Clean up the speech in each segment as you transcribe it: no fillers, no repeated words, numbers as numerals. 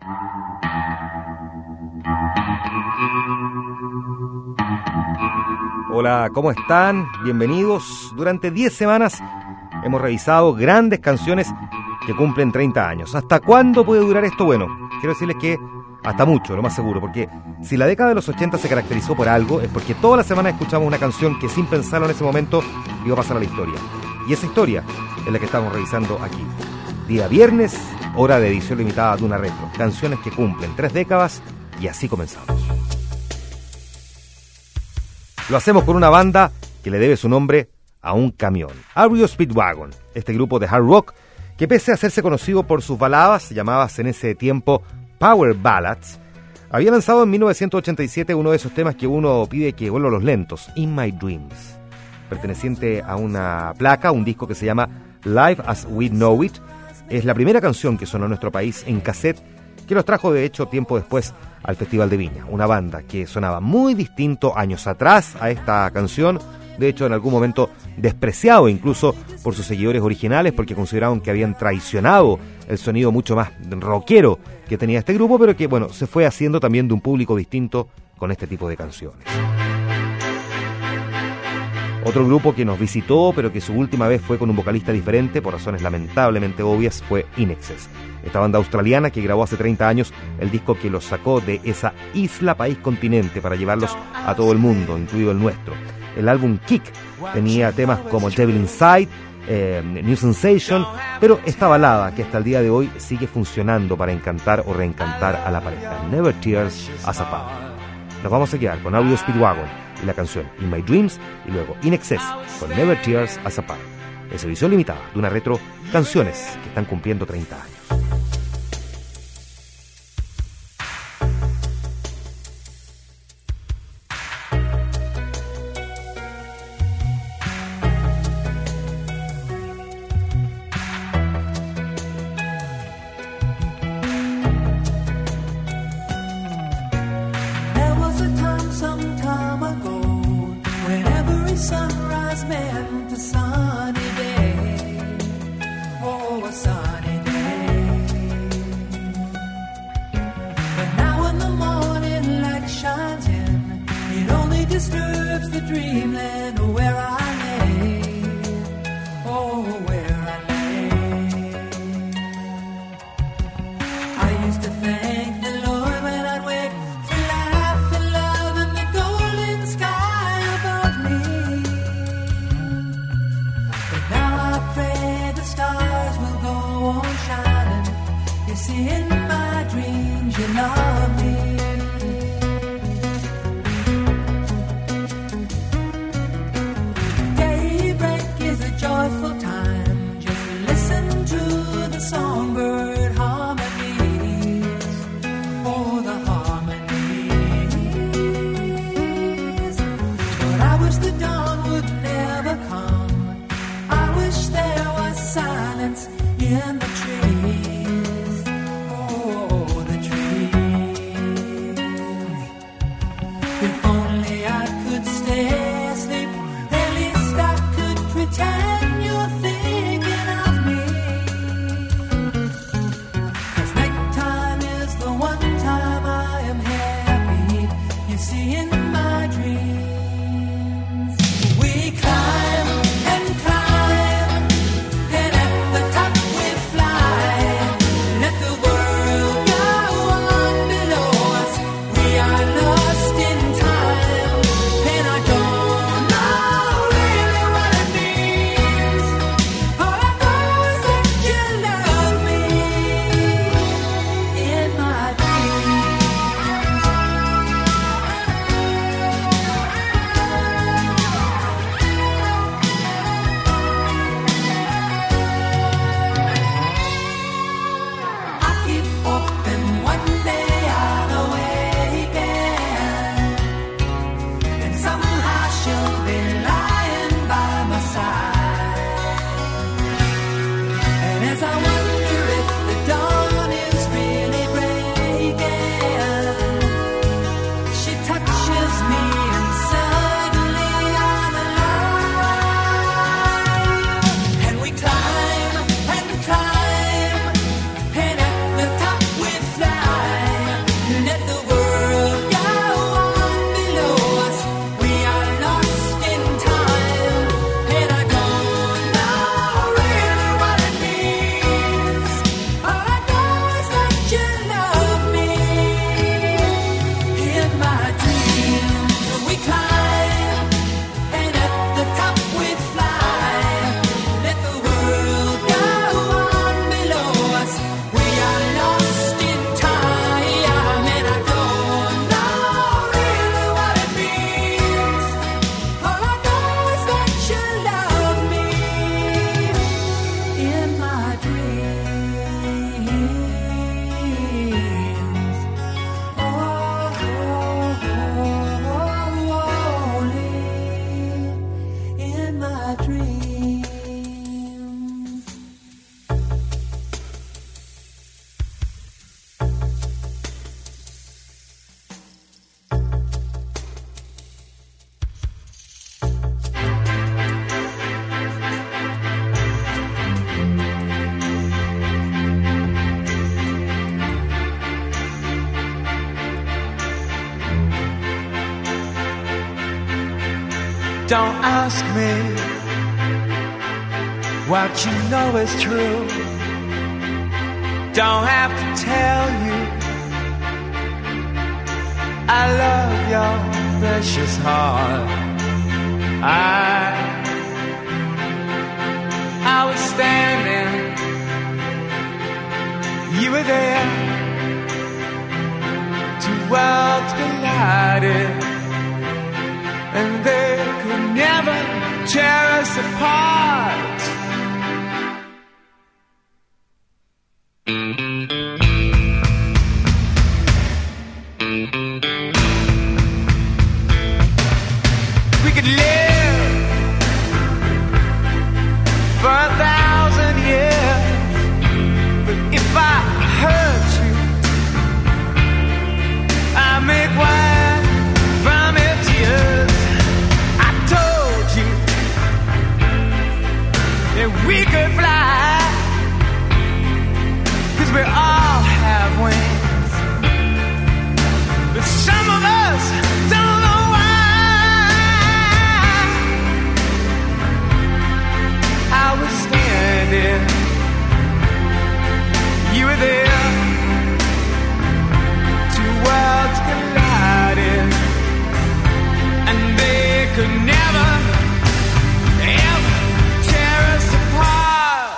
Hola, ¿cómo están? Bienvenidos. Durante 10 semanas hemos revisado grandes canciones que cumplen 30 años. ¿Hasta cuándo puede durar esto? Bueno, quiero decirles que hasta mucho, lo más seguro, porque si la década de los 80 se caracterizó por algo, es porque toda la semana escuchamos una canción que sin pensarlo en ese momento iba a pasar a la historia. Y esa historia es la que estamos revisando aquí. Día viernes, hora de edición limitada de una retro. Canciones que cumplen 3 décadas y así comenzamos. Lo hacemos con una banda que le debe su nombre a un camión. REO Speedwagon, este grupo de hard rock que pese a hacerse conocido por sus baladas, llamadas en ese tiempo Power Ballads, había lanzado en 1987 uno de esos temas que uno pide que vuelva a los lentos, In My Dreams, perteneciente a una placa, un disco que se llama Live As We Know It. Es la primera canción que sonó en nuestro país en cassette, que los trajo de hecho tiempo después al Festival de Viña. Una banda que sonaba muy distinto años atrás a esta canción, de hecho en algún momento despreciado incluso por sus seguidores originales porque consideraban que habían traicionado el sonido mucho más rockero que tenía este grupo, pero que bueno, se fue haciendo también de un público distinto con este tipo de canciones. Otro grupo que nos visitó, pero que su última vez fue con un vocalista diferente, por razones lamentablemente obvias, fue INXS. Esta banda australiana que grabó hace 30 años el disco que los sacó de esa isla, país, continente, para llevarlos a todo el mundo, incluido el nuestro. El álbum Kick tenía temas como Devil Inside, New Sensation, pero esta balada que hasta el día de hoy sigue funcionando para encantar o reencantar a la pareja, Never Tears Us Apart. Nos vamos a quedar con REO Speedwagon y la canción In My Dreams, y luego INXS con Never Tears Us Apart. Es edición limitada de una retro, canciones que están cumpliendo 30 años. Disturbs the dreamland where I lay, oh, where I lay. I used to thank the Lord when I'd wake to laugh and love and the golden sky above me. But now I pray the stars will go on shining. You see, in my dreams you love me. Don't ask me what you know is true. Don't have to tell you I love your precious heart. I was standing, you were there. Two worlds collided, and they could never tear us apart. We could live for 1,000 years, but if I hurt you, I make wine from your tears. I told you that we could fly, 'cause we all have wings, but some of us don't know why. I was standing, you were there. Two worlds collided, and they could never, ever tear us apart.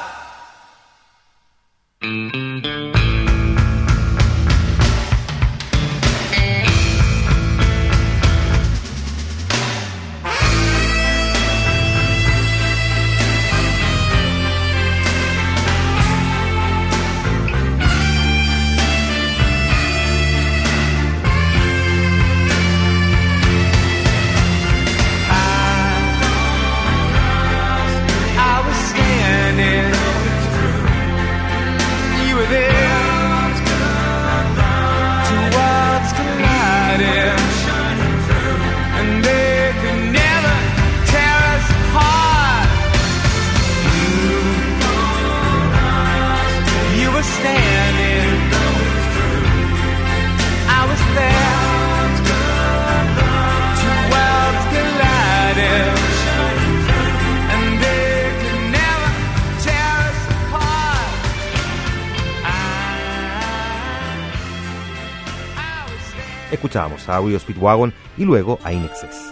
Escuchamos a REO Speedwagon y luego a In Excess.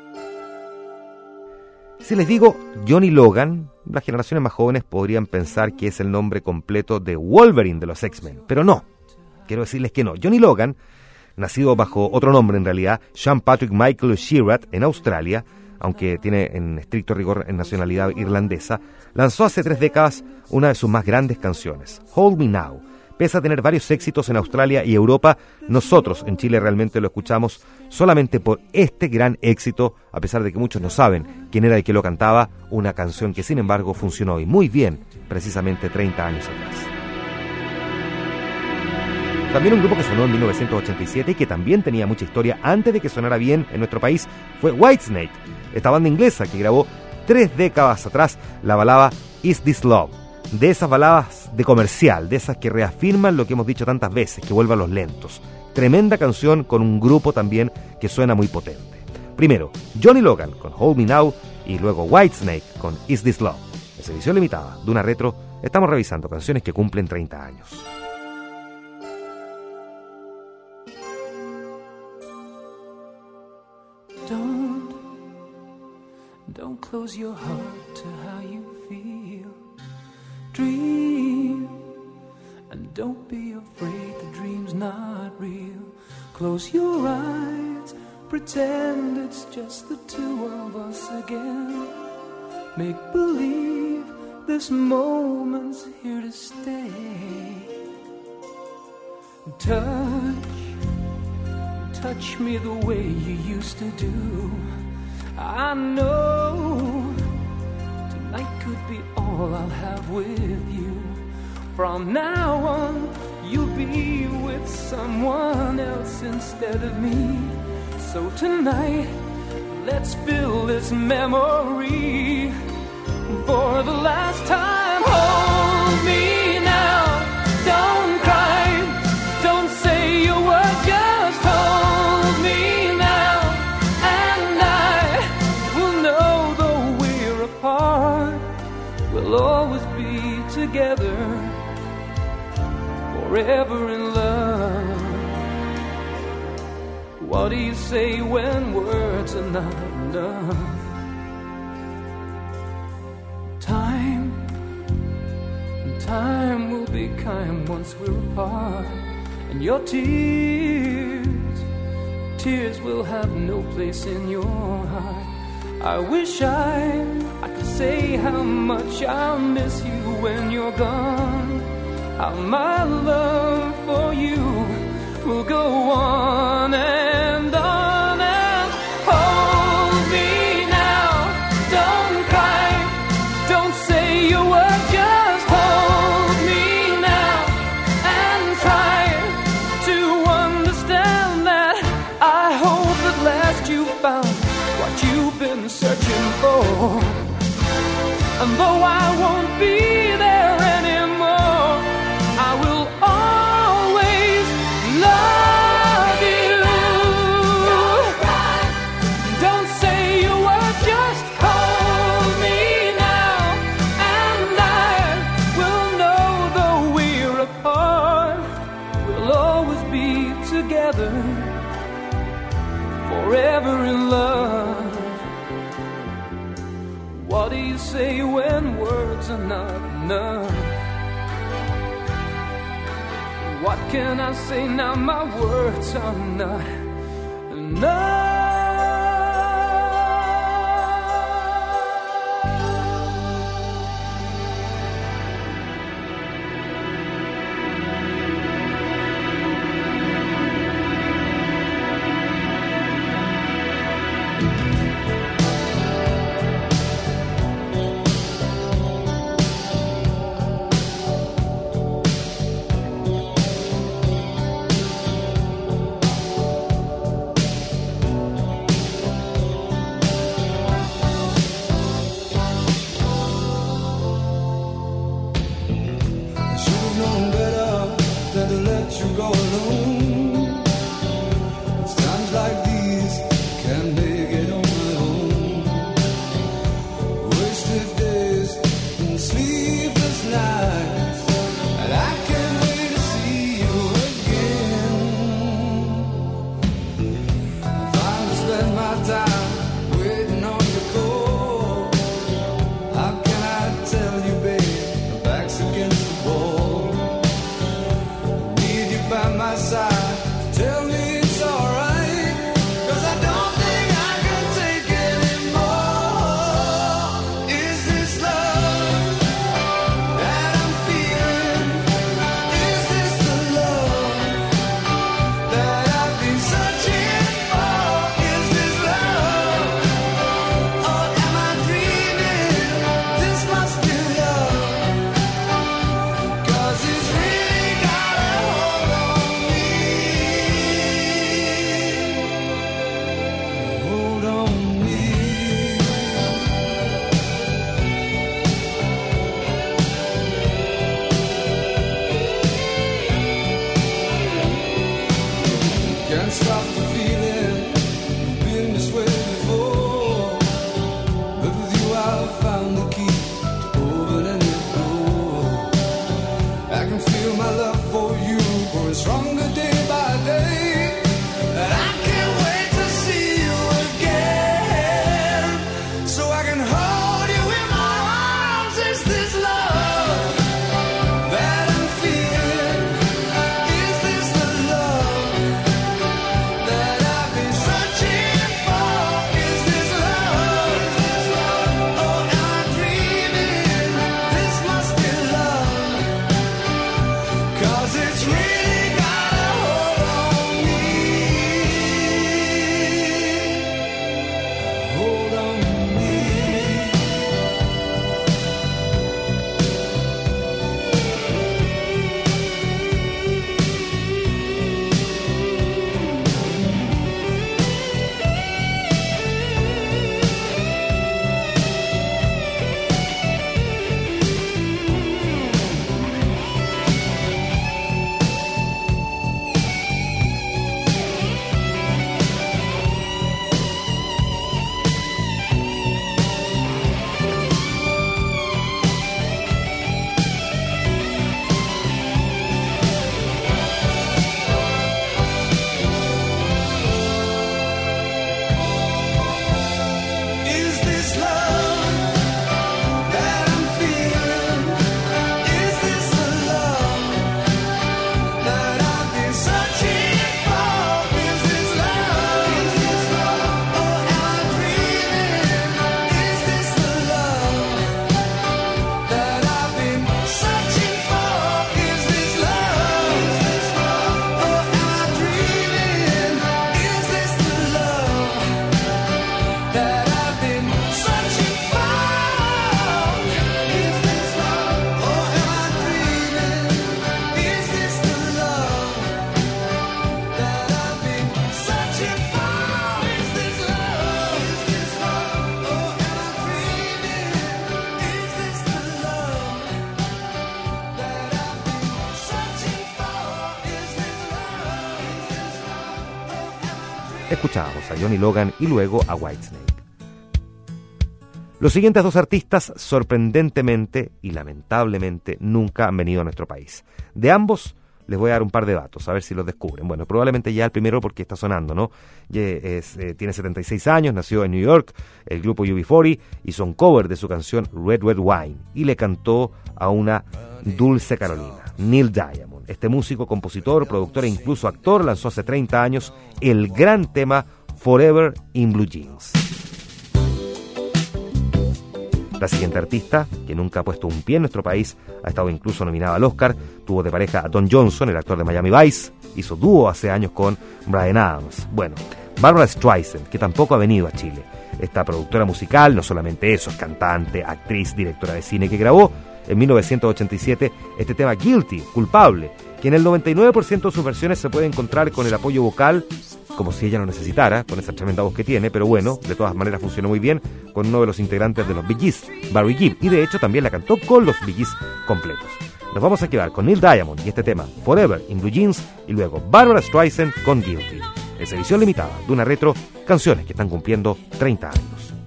Si les digo Johnny Logan, las generaciones más jóvenes podrían pensar que es el nombre completo de Wolverine de los X-Men, pero no. Quiero decirles que no. Johnny Logan, nacido bajo otro nombre en realidad, Sean Patrick Michael Shearat, en Australia, aunque tiene en estricto rigor en nacionalidad irlandesa, lanzó hace 3 décadas una de sus más grandes canciones, Hold Me Now. Pese a tener varios éxitos en Australia y Europa, nosotros en Chile realmente lo escuchamos solamente por este gran éxito, a pesar de que muchos no saben quién era el que lo cantaba, una canción que sin embargo funcionó y muy bien, precisamente 30 años atrás. También un grupo que sonó en 1987 y que también tenía mucha historia antes de que sonara bien en nuestro país fue Whitesnake, esta banda inglesa que grabó 3 décadas atrás la balada Is This Love. De esas baladas de comercial, de esas que reafirman lo que hemos dicho tantas veces, que vuelvan los lentos. Tremenda canción con un grupo también que suena muy potente. Primero, Johnny Logan con Hold Me Now y luego Whitesnake con Is This Love. En edición limitada de una retro, estamos revisando canciones que cumplen 30 años. Don't close your heart to how you feel. Dream, and don't be afraid the dream's not real. Close your eyes, pretend it's just the two of us again. Make believe this moment's here to stay. Touch me the way you used to do. I know tonight could be all I'll have with you. From now on, you'll be with someone else instead of me. So tonight, let's fill this memory for the last time. Hold me now, don't cry, don't say a word, just hold me now, and I will know together, forever in love. What do you say when words are not enough? Time will be kind once we're apart, and your tears will have no place in your heart. I wish I could say how much I'll miss you when you're gone, how my love for you will go on and on. And hold me now, don't cry, don't say your word, just hold me now and try to understand that I hope at last you found what you've been searching for. And though I won't be there anymore, I will always love you. Don't say a word, just hold me now, and I will know though we're apart, we'll always be together, forever in love. What do you say when words are not enough? What can I say now? My words are not enough. That Escuchábamos a Johnny Logan y luego a Whitesnake. Los siguientes dos artistas, sorprendentemente y lamentablemente, nunca han venido a nuestro país. De ambos les voy a dar un par de datos, a ver si los descubren. Bueno, probablemente ya el primero porque está sonando, ¿no? Tiene 76 años, nació en New York, el grupo UB40 hizo un cover de su canción Red Red Wine y le cantó a una dulce Carolina, Neil Diamond. Este músico, compositor, productor e incluso actor lanzó hace 30 años el gran tema Forever in Blue Jeans. La siguiente artista, que nunca ha puesto un pie en nuestro país, ha estado incluso nominada al Oscar, tuvo de pareja a Don Johnson, el actor de Miami Vice, hizo dúo hace años con Bryan Adams. Bueno, Barbra Streisand, que tampoco ha venido a Chile. Esta productora musical, no solamente eso, es cantante, actriz, directora de cine, que grabó en 1987 este tema Guilty, culpable, que en el 99% de sus versiones se puede encontrar con el apoyo vocal, como si ella lo necesitara, con esa tremenda voz que tiene, pero bueno, de todas maneras funcionó muy bien con uno de los integrantes de los Bee Gees, Barry Gibb, y de hecho también la cantó con los Bee Gees completos. Nos vamos a quedar con Neil Diamond y este tema Forever in Blue Jeans, y luego Barbra Streisand con Guilty. Es edición limitada de una retro, canciones que están cumpliendo 30 años.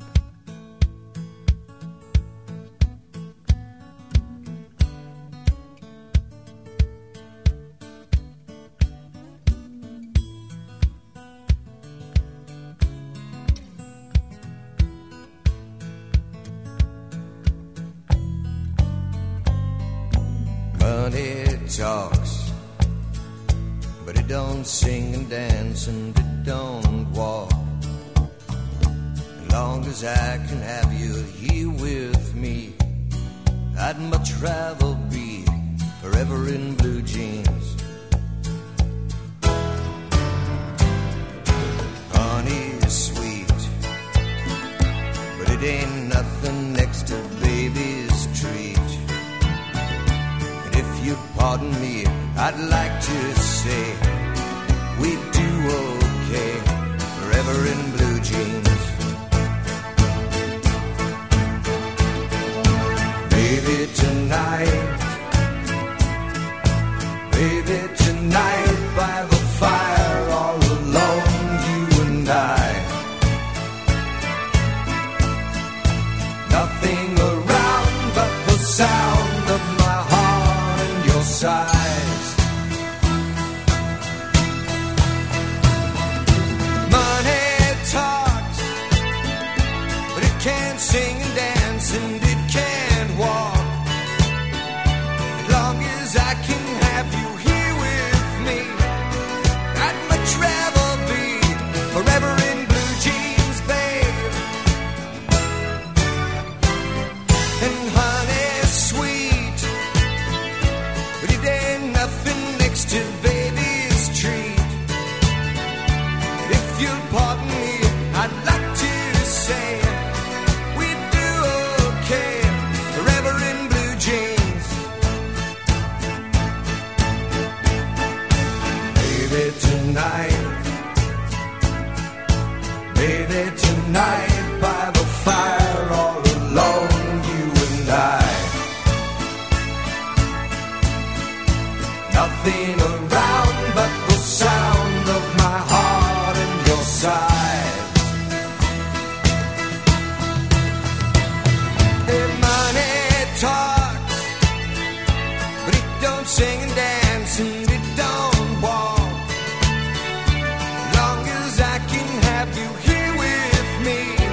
Money talks, but it don't sing and dance and it don't walk. As long as I can have you here with me, I'd much rather be forever in blue jeans. Honey is sweet, but it ain't nothing next to baby's treat. If you pardon me, I'd like to say we do okay, forever in blue jeans. Baby, tonight by the fire, all alone, you and I. Nothing around but the sound of my heart and your sighs. Money talks, but it can't sing and dance and it can't walk. As long as I can have you here with me, I'd much rather be forever in blue jeans, babe. And honey's sweet, but it ain't nothing next to baby's treat. And if you'll pardon me, I'd like to say we'd do okay, forever in blue jeans. Baby, tonight by the fire, all alone, you and I. Nothing around but the sound of my heart and your sighs. Hey, money talks, but it don't sing and dance and it don't walk. As long as I can have you here with me,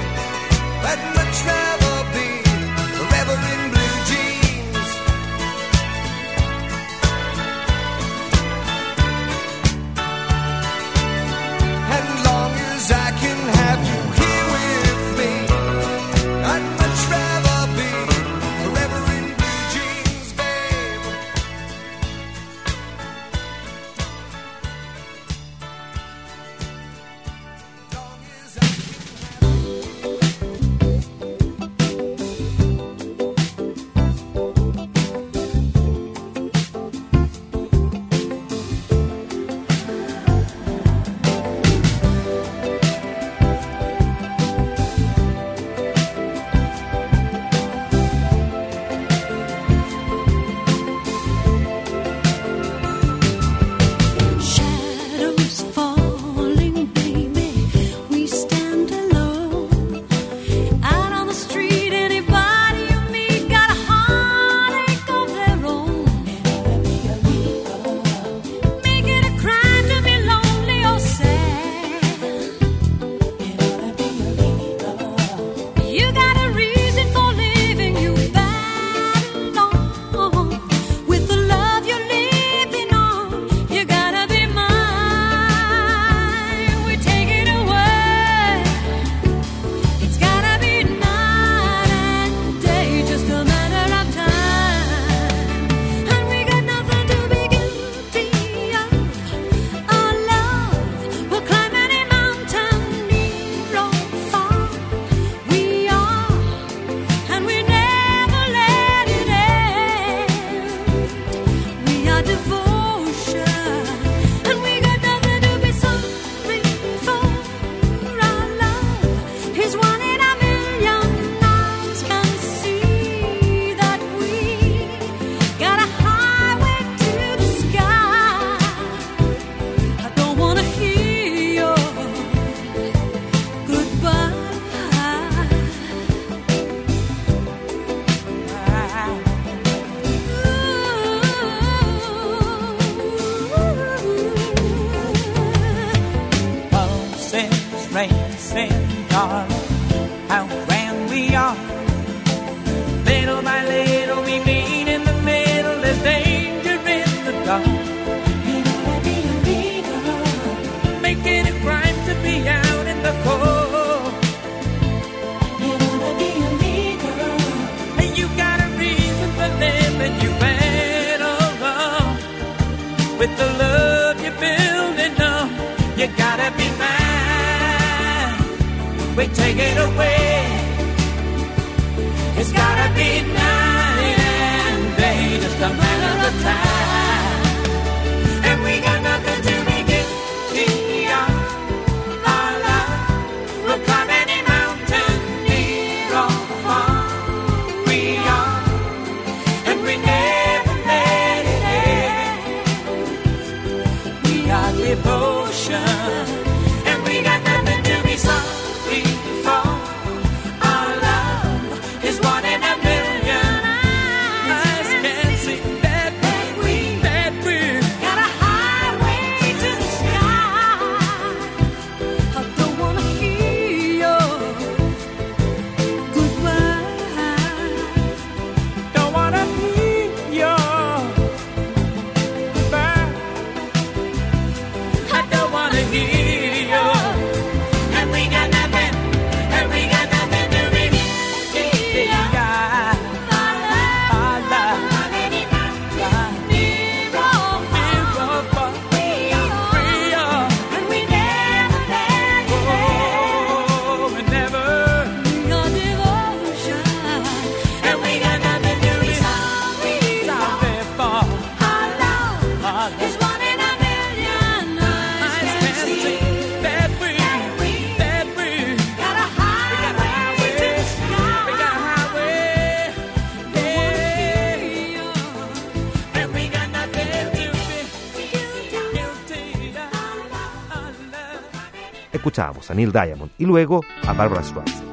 racing car. How grand we are. Little by little we meet in the middle. There's danger in the dark. It ought to be illegal, making it crime to be out in the cold. It ought to be illegal. And you got a reason for living. You better run with the love you're building up. You gotta be mine. We take it away. It's gotta be night and day, just a matter of time. And we got nothing to be guilty of. Our love will climb any mountain, near or far. We are, and we never let it end. We are devotion, and we got nothing to be sorry for. Escuchábamos a Neil Diamond y luego a Barbra Streisand.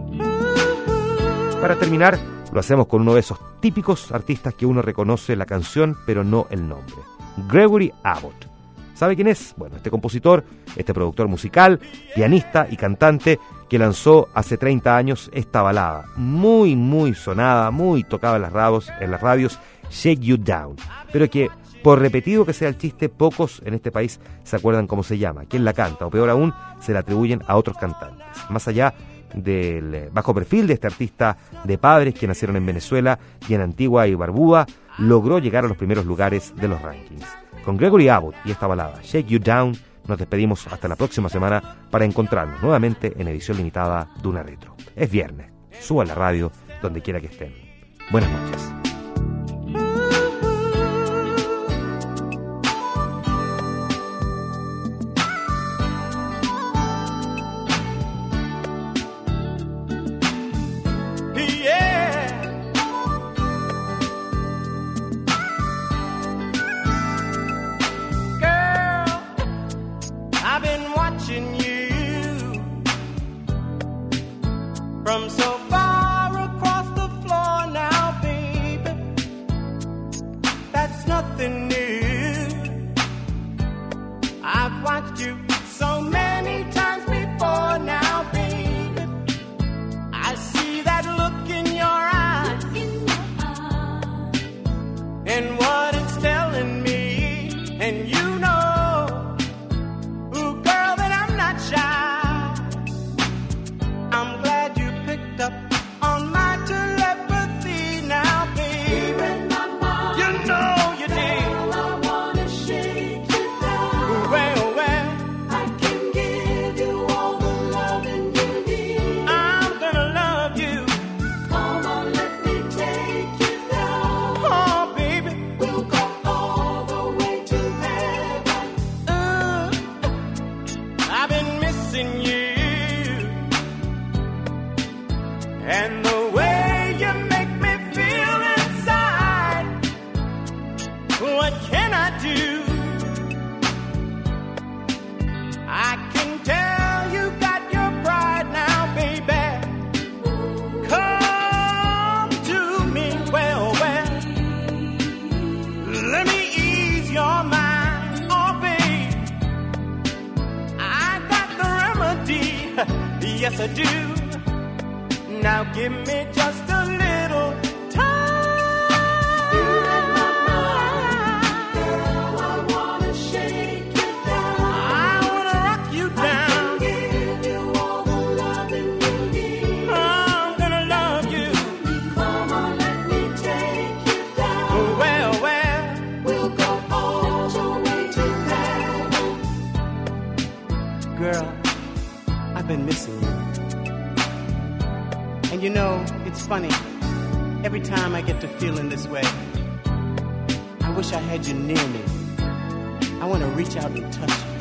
Para terminar, lo hacemos con uno de esos típicos artistas que uno reconoce la canción pero no el nombre, Gregory Abbott. ¿Sabe quién es? Bueno, este compositor, este productor musical, pianista y cantante que lanzó hace 30 años esta balada, muy sonada, muy tocada en las radios, Shake You Down, pero que, por repetido que sea el chiste, pocos en este país se acuerdan cómo se llama, quién la canta, o peor aún, se la atribuyen a otros cantantes. Más allá del bajo perfil de este artista de padres que nacieron en Venezuela y en Antigua y Barbuda, logró llegar a los primeros lugares de los rankings. Con Gregory Abbott y esta balada, Shake You Down, nos despedimos hasta la próxima semana para encontrarnos nuevamente en edición limitada de Una Retro. Es viernes, suba la radio donde quiera que estén. Buenas noches. From so far across the floor now, baby, that's nothing new. I've watched you so many times before now, baby. I see that look in your eyes, and what it's telling me, and you know, ooh, girl, that I'm not shy. I'm glad you picked up on my telepathy now, baby. You know you did. Well, I wanna shake you down. Well, I can give Yes, I do. Now give me just a little time. You in my mind, girl, I wanna shake you down. I wanna rock you down. Give you all the loving you need. I'm gonna love you. Come on, let me take you down. Well, we'll go all the way to heaven. Girl, I've been missing you. And you know, it's funny, every time I get to feeling this way, I wish I had you near me. I want to reach out and touch you.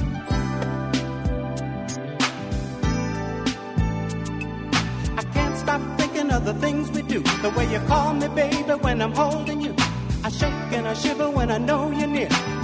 I can't stop thinking of the things we do, the way you call me baby when I'm holding you. I shake and I shiver when I know you're near.